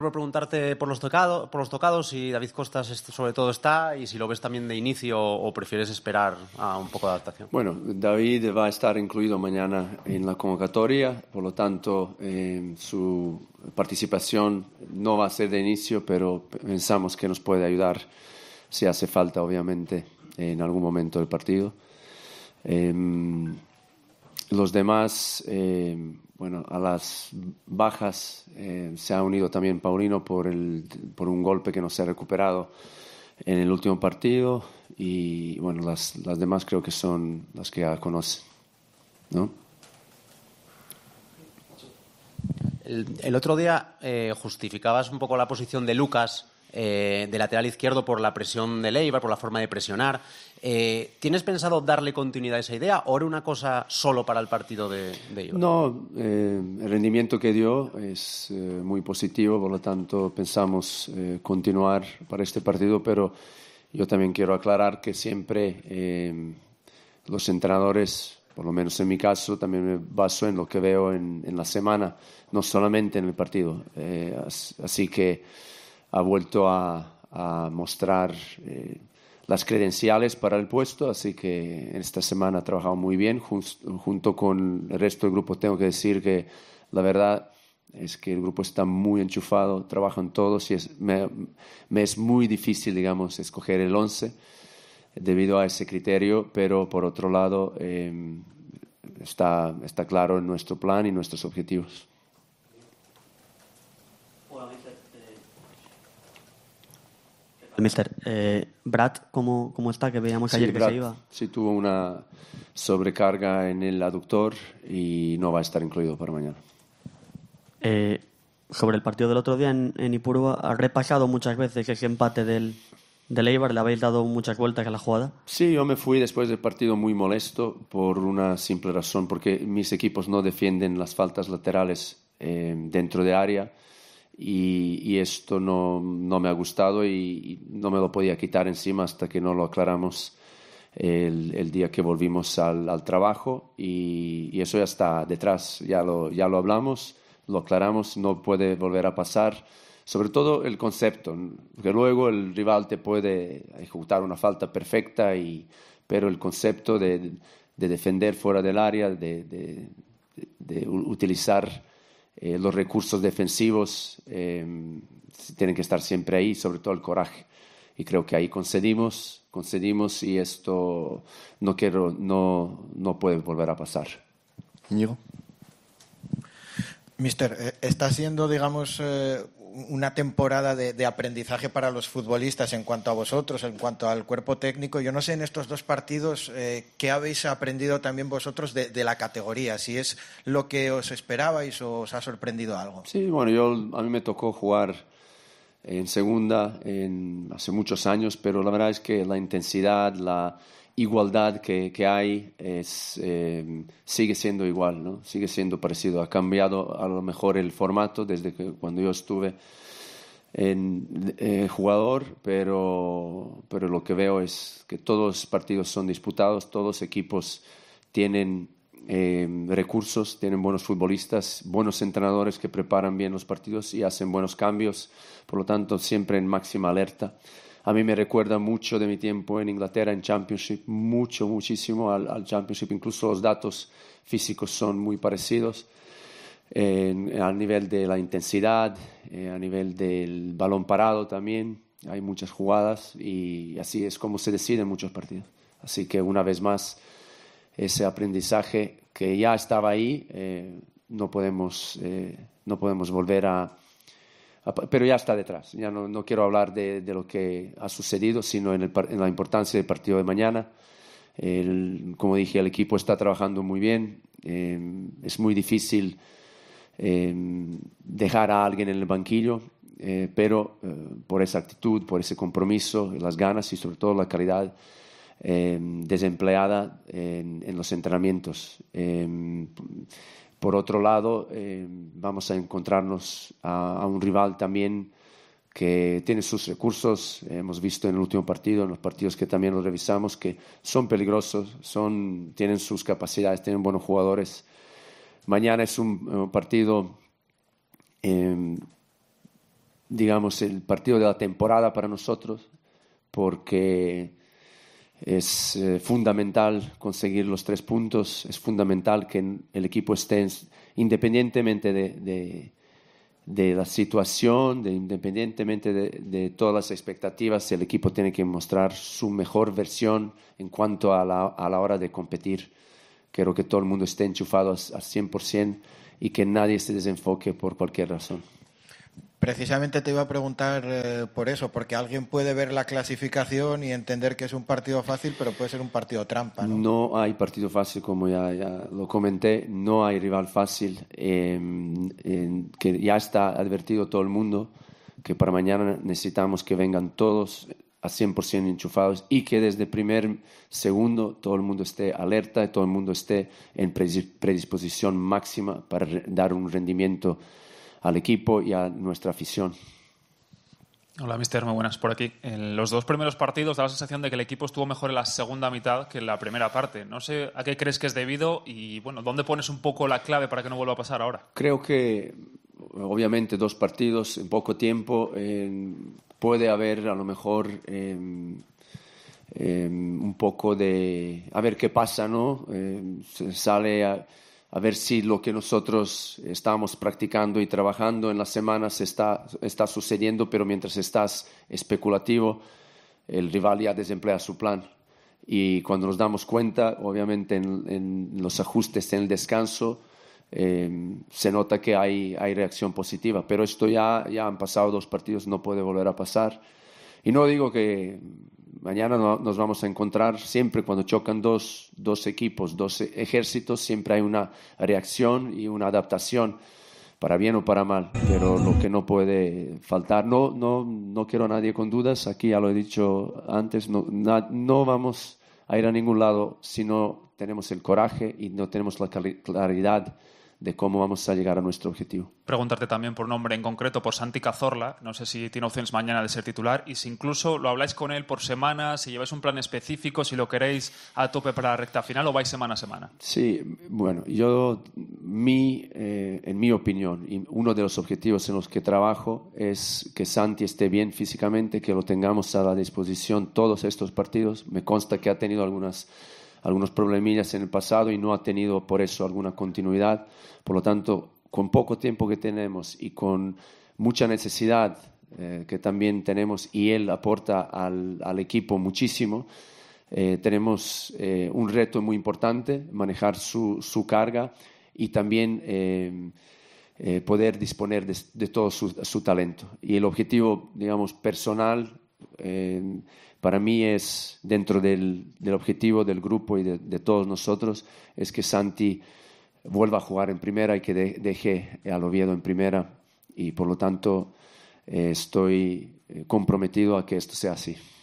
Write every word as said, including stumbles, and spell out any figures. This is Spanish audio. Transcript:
Por preguntarte por los, tocado, por los tocados, si David Costas sobre todo está y si lo ves también de inicio o prefieres esperar a un poco de adaptación. Bueno, David va a estar incluido mañana en la convocatoria, por lo tanto eh, su participación no va a ser de inicio, pero pensamos que nos puede ayudar si hace falta, obviamente, en algún momento del partido. Eh, los demás... Eh, Bueno, a las bajas eh, se ha unido también Paulino por, el, por un golpe que no se ha recuperado en el último partido y bueno, las, las demás creo que son las que ya conocen, ¿no? El, el otro día eh, justificabas un poco la posición de Lucas eh, de lateral izquierdo por la presión de Eibar, por la forma de presionar. Eh, ¿Tienes pensado darle continuidad a esa idea o era una cosa solo para el partido de, de Eibar? No, eh, el rendimiento que dio es eh, muy positivo, por lo tanto pensamos eh, continuar para este partido, pero yo también quiero aclarar que siempre eh, los entrenadores, por lo menos en mi caso, también me baso en lo que veo en, en la semana, no solamente en el partido. Eh, así que ha vuelto a, a mostrar eh, las credenciales para el puesto, así que esta semana ha trabajado muy bien junto, junto con el resto del grupo. Tengo que decir que la verdad es que el grupo está muy enchufado, trabajan todos y es, me, me es muy difícil, digamos, escoger el once debido a ese criterio, pero por otro lado eh, está, está claro en nuestro plan y nuestros objetivos. Mister, eh, Brad, ¿cómo, ¿cómo está? Que veíamos Sí, ayer que Brad se iba. Sí, tuvo una sobrecarga en el aductor y no va a estar incluido para mañana. Eh, sobre el partido del otro día en, en Ipurúa, ¿has repasado muchas veces ese empate del, del Eibar? ¿Le habéis dado muchas vueltas a la jugada? Sí, yo me fui después del partido muy molesto por una simple razón, porque mis equipos no defienden las faltas laterales eh, dentro de área. Y, y esto no, no me ha gustado y, y no me lo podía quitar encima hasta que no lo aclaramos el, el día que volvimos al, al trabajo y, y eso ya está detrás, ya lo, ya lo hablamos, lo aclaramos, no puede volver a pasar, sobre todo el concepto, porque luego el rival te puede ejecutar una falta perfecta, y, pero el concepto de, de defender fuera del área, de, de, de, de utilizar Eh, los recursos defensivos eh, tienen que estar siempre ahí, sobre todo el coraje. Y creo que ahí concedimos, concedimos y esto no quiero, no, no puede volver a pasar. Íñigo. Mister, eh, está siendo, digamos, eh, una temporada de, de aprendizaje para los futbolistas en cuanto a vosotros, en cuanto al cuerpo técnico. Yo no sé en estos dos partidos eh, qué habéis aprendido también vosotros de, de la categoría, si es lo que os esperabais o os ha sorprendido algo. Sí, bueno, yo, a mí me tocó jugar en segunda en, hace muchos años, pero la verdad es que la intensidad, la igualdad que, que hay es, eh, sigue siendo igual, ¿no? Sigue siendo parecido. Ha cambiado a lo mejor el formato desde que cuando yo estuve en eh, jugador, pero, pero lo que veo es que todos los partidos son disputados, todos los equipos tienen eh, recursos, tienen buenos futbolistas, buenos entrenadores que preparan bien los partidos y hacen buenos cambios, por lo tanto siempre en máxima alerta. A mí me recuerda mucho de mi tiempo en Inglaterra, en Championship, mucho, muchísimo al, al Championship. Incluso los datos físicos son muy parecidos eh, al nivel de la intensidad, eh, a nivel del balón parado también. Hay muchas jugadas y así es como se deciden muchos partidos. Así que una vez más, ese aprendizaje que ya estaba ahí, eh, no podemos, eh, no podemos volver a... Pero ya está detrás. Ya no, no quiero hablar de, de lo que ha sucedido, sino en, el, en la importancia del partido de mañana. El, como dije, el equipo está trabajando muy bien. Eh, es muy difícil eh, dejar a alguien en el banquillo, eh, pero eh, por esa actitud, por ese compromiso, las ganas y sobre todo la calidad eh, desempleada en, en los entrenamientos. Eh, Por otro lado, eh, vamos a encontrarnos a, a un rival también que tiene sus recursos. Hemos visto en el último partido, en los partidos que también los revisamos, que son peligrosos, son, tienen sus capacidades, tienen buenos jugadores. Mañana es un, un partido eh, digamos, el partido de la temporada para nosotros, porque es eh, fundamental conseguir los tres puntos, es fundamental que el equipo esté, independientemente de, de, de la situación, de, independientemente de, de todas las expectativas, el equipo tiene que mostrar su mejor versión en cuanto a la, a la hora de competir. Quiero que todo el mundo esté enchufado al cien por ciento y que nadie se desenfoque por cualquier razón. Precisamente te iba a preguntar eh, por eso, porque alguien puede ver la clasificación y entender que es un partido fácil, pero puede ser un partido trampa, ¿no? No hay partido fácil, como ya, ya lo comenté, no hay rival fácil, eh, eh, que ya está advertido todo el mundo que para mañana necesitamos que vengan todos a cien por ciento enchufados y que desde el primer segundo todo el mundo esté alerta y todo el mundo esté en predisposición máxima para dar un rendimiento al equipo y a nuestra afición. Hola, mister, muy buenas por aquí. En los dos primeros partidos da la sensación de que el equipo estuvo mejor en la segunda mitad que en la primera parte. No sé a qué crees que es debido y, bueno, ¿dónde pones un poco la clave para que no vuelva a pasar ahora? Creo que, obviamente, dos partidos en poco tiempo, eh, puede haber a lo mejor eh, eh, un poco de... a ver qué pasa, ¿no? Eh, se sale a... a ver si lo que nosotros estamos practicando y trabajando en las semanas está, está sucediendo, pero mientras estás especulativo, el rival ya desemplea su plan. Y cuando nos damos cuenta, obviamente en, en los ajustes en el descanso, eh, se nota que hay, hay reacción positiva. Pero esto ya, ya han pasado dos partidos, no puede volver a pasar. Y no digo que mañana no, nos vamos a encontrar, siempre cuando chocan dos, dos equipos, dos ejércitos, siempre hay una reacción y una adaptación, para bien o para mal, pero lo que no puede faltar, no, no, no quiero a nadie con dudas, aquí ya lo he dicho antes, no, na, no vamos a ir a ningún lado si no tenemos el coraje y no tenemos la claridad de cómo vamos a llegar a nuestro objetivo. Preguntarte también por un nombre en concreto, por Santi Cazorla. No sé si tiene opciones mañana de ser titular y si incluso lo habláis con él por semana, si lleváis un plan específico, si lo queréis a tope para la recta final o vais semana a semana. Sí, bueno, yo, mi, eh, en mi opinión, y uno de los objetivos en los que trabajo es que Santi esté bien físicamente, que lo tengamos a la disposición todos estos partidos. Me consta que ha tenido algunas algunos problemillas en el pasado y no ha tenido por eso alguna continuidad. Por lo tanto, con poco tiempo que tenemos y con mucha necesidad eh, que también tenemos y él aporta al, al equipo muchísimo, eh, tenemos eh, un reto muy importante, manejar su, su carga y también eh, eh, poder disponer de, de todo su, su talento. Y el objetivo, digamos, personal, eh, para mí es, dentro del, del objetivo del grupo y de, de todos nosotros, es que Santi vuelva a jugar en primera y que de, deje al Oviedo en primera. Y por lo tanto eh, estoy comprometido a que esto sea así.